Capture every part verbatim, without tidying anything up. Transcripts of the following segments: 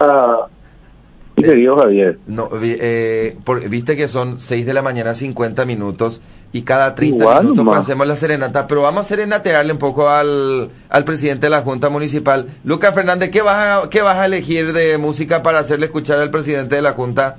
Mi querido Javier. No, vi- eh, por- viste que son seis de la mañana, cincuenta minutos, y cada treinta Igual, minutos ma. hacemos la serenata, pero vamos a serenatearle un poco al, al presidente de la Junta Municipal. Lucas Fernández, ¿qué vas, a, ¿qué vas a elegir de música para hacerle escuchar al presidente de la Junta?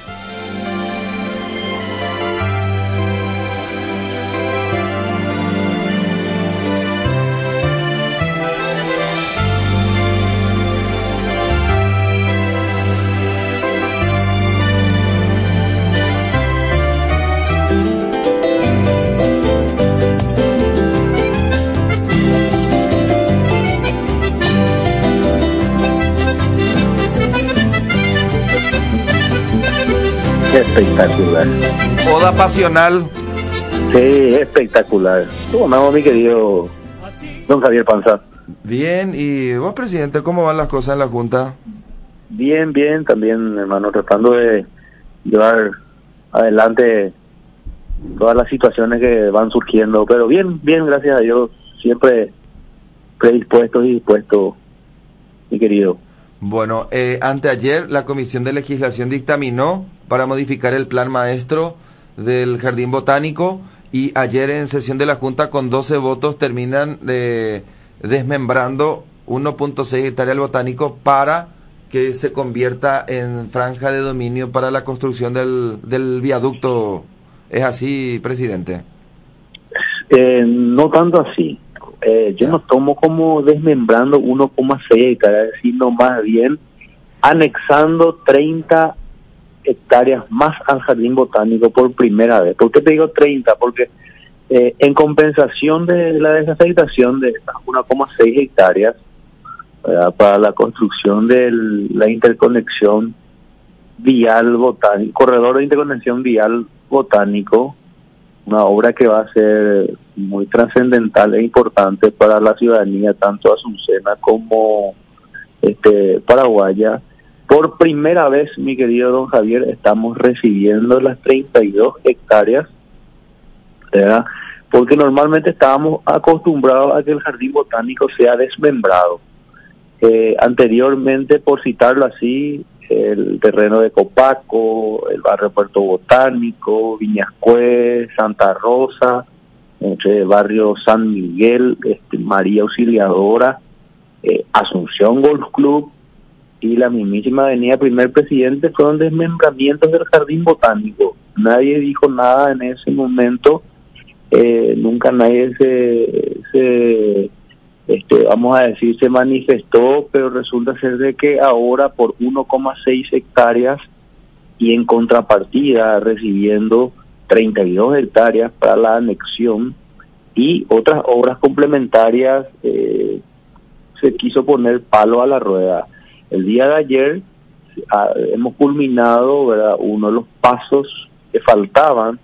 Espectacular. Oda pasional. Sí, espectacular. ¿Cómo andamos, mi querido don Javier Panza? Bien, y vos, presidente, ¿cómo van las cosas en la Junta? Bien, bien, también, hermano, tratando de llevar adelante todas las situaciones que van surgiendo, pero bien, bien, gracias a Dios, siempre predispuestos y dispuestos, mi querido. Bueno, eh, anteayer la Comisión de Legislación dictaminó para modificar el plan maestro del Jardín Botánico, y ayer en sesión de la Junta con doce votos terminan eh, desmembrando uno punto seis hectáreas del botánico para que se convierta en franja de dominio para la construcción del, del viaducto. ¿Es así, presidente? Eh, no tanto así. Eh, yo Ya. no tomo como desmembrando uno coma seis hectáreas, sino más bien anexando treinta hectáreas más al jardín botánico por primera vez. ¿Por qué te digo treinta? Porque eh, en compensación de la desafectación de estas uno coma seis hectáreas, ¿verdad?, para la construcción de la interconexión vial botánico, corredor de interconexión vial botánico, una obra que va a ser muy trascendental e importante para la ciudadanía, tanto azucena como este paraguaya. Por primera vez, mi querido don Javier, estamos recibiendo las treinta y dos hectáreas, ¿verdad?, porque normalmente estábamos acostumbrados a que el jardín botánico sea desmembrado. Eh, anteriormente, por citarlo así, el terreno de Copaco, el barrio Puerto Botánico, Viñascué, Santa Rosa, entre el barrio San Miguel, este, María Auxiliadora, eh, Asunción Golf Club y la mismísima avenida Primer Presidente fueron desmembramientos del jardín botánico. Nadie dijo nada en ese momento, eh, nunca nadie se... se Este, vamos a decir, se manifestó, pero resulta ser de que ahora por uno coma seis hectáreas y en contrapartida recibiendo treinta y dos hectáreas para la anexión y otras obras complementarias, eh, se quiso poner palo a la rueda. El día de ayer ah, hemos culminado, ¿verdad?, uno de los pasos que faltaban,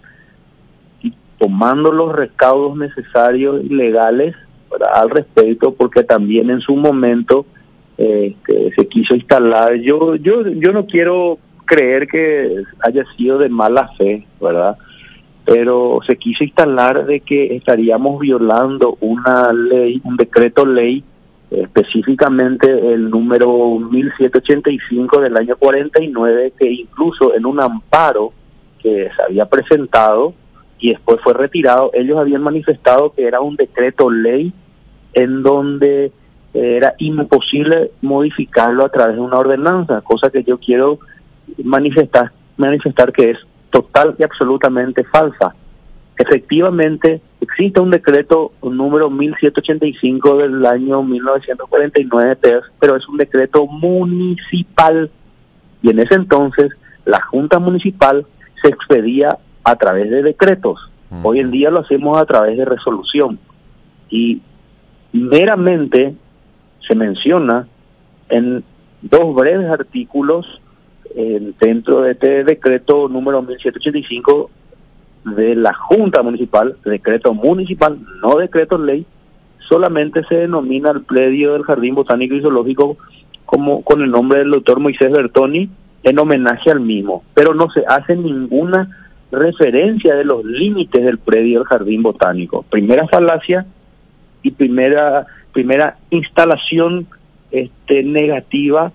y tomando los recaudos necesarios y legales al respecto, porque también en su momento eh, que se quiso instalar, yo yo yo no quiero creer que haya sido de mala fe, ¿verdad?, pero se quiso instalar de que estaríamos violando una ley, un decreto ley, específicamente el número mil setecientos ochenta y cinco del año cuarenta y nueve, que incluso en un amparo que se había presentado y después fue retirado, ellos habían manifestado que era un decreto ley en donde era imposible modificarlo a través de una ordenanza, cosa que yo quiero manifestar manifestar que es total y absolutamente falsa. Efectivamente, existe un decreto número mil setecientos ochenta y cinco del año mil novecientos cuarenta y nueve, pero es un decreto municipal, y en ese entonces la Junta Municipal se expedía a través de decretos. Uh-huh. Hoy en día lo hacemos a través de resolución, y meramente se menciona en dos breves artículos eh, dentro de este decreto número mil setecientos ochenta y cinco de la Junta Municipal, decreto municipal, no decreto ley, solamente se denomina el predio del Jardín Botánico y Zoológico como con el nombre del doctor Moisés Bertoni, en homenaje al mismo, pero no se hace ninguna referencia de los límites del predio del Jardín Botánico. Primera falacia y primera primera instalación este negativa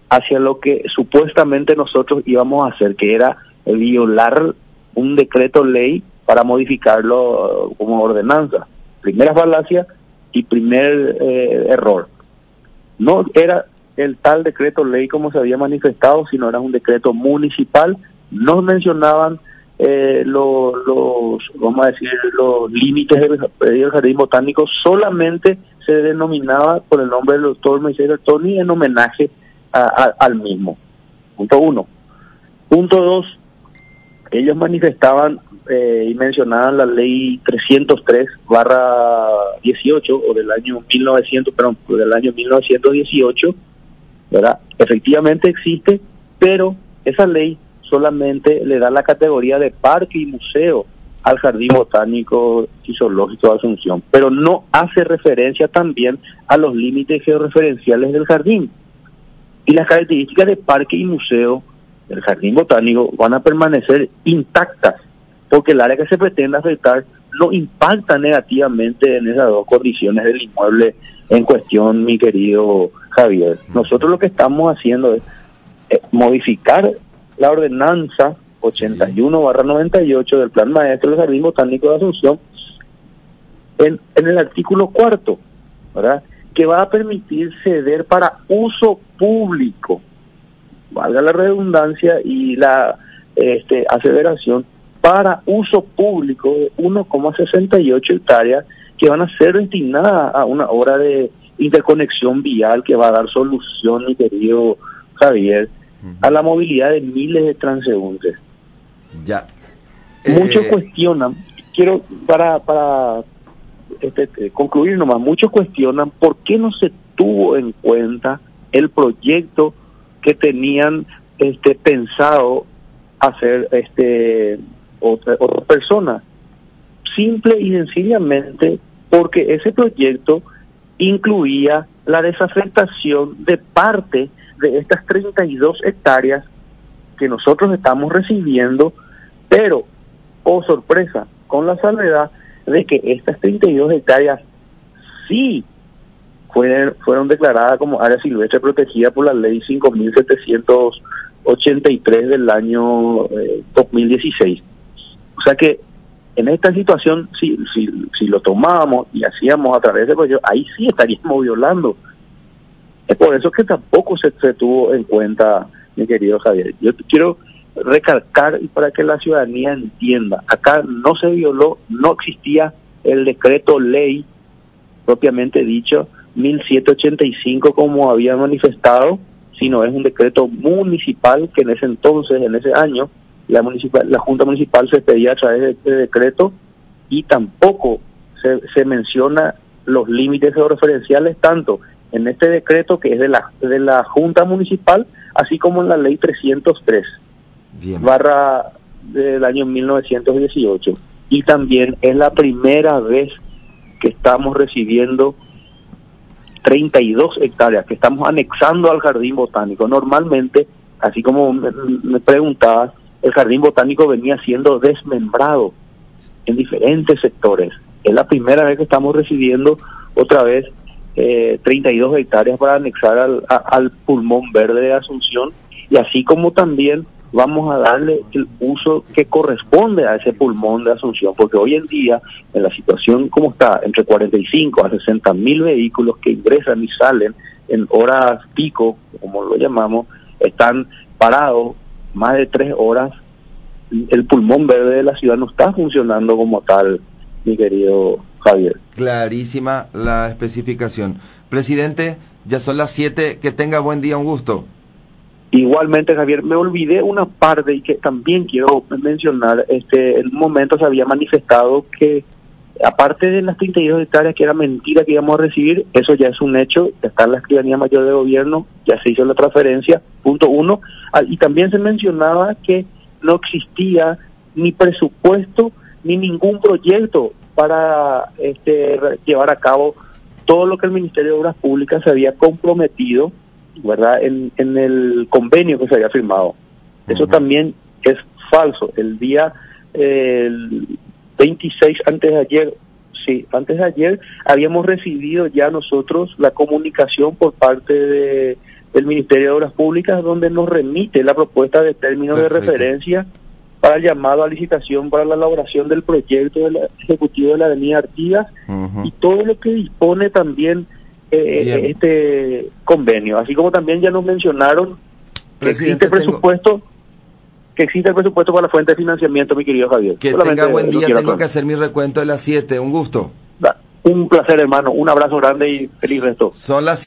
hacia lo que supuestamente nosotros íbamos a hacer, que era violar un decreto ley para modificarlo como ordenanza. Primera falacia y primer eh, error. No era el tal decreto ley como se había manifestado, sino era un decreto municipal. No mencionaban eh, los, los, vamos a decir, los límites del, del jardín botánico, solamente se denominaba por el nombre del doctor Moisés Bertoni en homenaje a, a, al mismo. Punto uno. Punto dos, ellos manifestaban eh, y mencionaban la ley trescientos tres barra dieciocho o del año mil novecientos, perdón, del año mil novecientos dieciocho, ¿verdad? Efectivamente existe, pero esa ley solamente le da la categoría de parque y museo al Jardín Botánico y Zoológico de Asunción, pero no hace referencia también a los límites georreferenciales del jardín. Y las características de parque y museo del Jardín Botánico van a permanecer intactas, porque el área que se pretende afectar no impacta negativamente en esas dos condiciones del inmueble en cuestión, mi querido Javier. Nosotros lo que estamos haciendo es eh, modificar la ordenanza ochenta y uno barra noventa y ocho del Plan Maestro del Jardín Botánico de Asunción en, en el artículo cuarto, ¿verdad?, que va a permitir ceder para uso público, valga la redundancia y la este, aseveración, para uso público de uno coma sesenta y ocho hectáreas que van a ser destinadas a una obra de interconexión vial que va a dar solución, mi querido Javier, uh-huh, a la movilidad de miles de transeúntes. Ya. Muchos Eh... cuestionan, quiero para para este, concluir nomás, muchos cuestionan por qué no se tuvo en cuenta el proyecto que tenían este pensado hacer este otra, otra persona. Simple y sencillamente porque ese proyecto incluía la desafectación de parte de estas treinta y dos hectáreas que nosotros estamos recibiendo, pero, oh sorpresa, con la salvedad de que estas treinta y dos hectáreas sí fueron, fueron declaradas como área silvestre protegida por la ley cinco mil setecientos ochenta y tres del año eh, dos mil dieciséis. O sea que en esta situación, si, si, si lo tomábamos y hacíamos a través de proyecto, ahí sí estaríamos violando. Es por eso que tampoco se, se tuvo en cuenta, mi querido Javier. Yo quiero recalcar y para que la ciudadanía entienda, acá no se violó, no existía el decreto ley propiamente dicho mil setecientos ochenta y cinco como había manifestado, sino es un decreto municipal que en ese entonces, en ese año, la municipal, la Junta Municipal se pedía a través de este decreto y tampoco se, se menciona los límites georreferenciales tanto en este decreto que es de la de la Junta Municipal, así como en la ley trescientos tres. Bien. Barra del año mil novecientos dieciocho, y también es la primera vez que estamos recibiendo treinta y dos hectáreas que estamos anexando al Jardín Botánico. Normalmente, así como me, me preguntabas, el Jardín Botánico venía siendo desmembrado en diferentes sectores. Es la primera vez que estamos recibiendo otra vez eh, treinta y dos hectáreas para anexar al, a, al pulmón verde de Asunción, y así como también vamos a darle el uso que corresponde a ese pulmón de Asunción, porque hoy en día, en la situación como está, entre cuarenta y cinco a sesenta mil vehículos que ingresan y salen en horas pico, como lo llamamos, están parados más de tres horas. El pulmón verde de la ciudad no está funcionando como tal, mi querido Javier. Clarísima la especificación. Presidente, ya son las siete, que tenga buen día, un gusto. Igualmente, Javier, me olvidé una parte y que también quiero mencionar. Este, en un momento se había manifestado que, aparte de las treinta y dos hectáreas que era mentira que íbamos a recibir, eso ya es un hecho, ya está en la Escribanía Mayor de Gobierno, ya se hizo la transferencia, punto uno. Ah, y también se mencionaba que no existía ni presupuesto ni ningún proyecto para este, llevar a cabo todo lo que el Ministerio de Obras Públicas se había comprometido, ¿verdad?, en, en el convenio que se había firmado. Uh-huh. Eso también es falso. El día eh, el veintiséis, antes de ayer, sí, antes de ayer, habíamos recibido ya nosotros la comunicación por parte de, del Ministerio de Obras Públicas, donde nos remite la propuesta de términos Perfecto. de referencia para el llamado a licitación para la elaboración del proyecto del ejecutivo de la avenida Artigas, uh-huh. y todo lo que dispone también eh, este convenio, así como también ya nos mencionaron que existe presupuesto tengo... que existe el presupuesto para la fuente de financiamiento, mi querido Javier. Que Solamente tenga buen día, tengo hablar. que hacer mi recuento de las siete, un gusto. Un placer, hermano, un abrazo grande y feliz resto. Son las